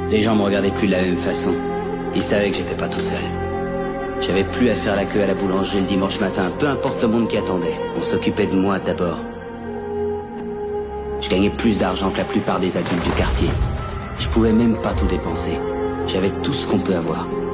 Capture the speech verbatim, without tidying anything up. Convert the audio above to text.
Les gens me regardaient plus de la même façon. Ils savaient que j'étais pas tout seul. J'avais plus à faire la queue à la boulangerie le dimanche matin, peu importe le monde qui attendait. On s'occupait de moi d'abord. Je gagnais plus d'argent que la plupart des adultes du quartier. Je pouvais même pas tout dépenser. J'avais tout ce qu'on peut avoir.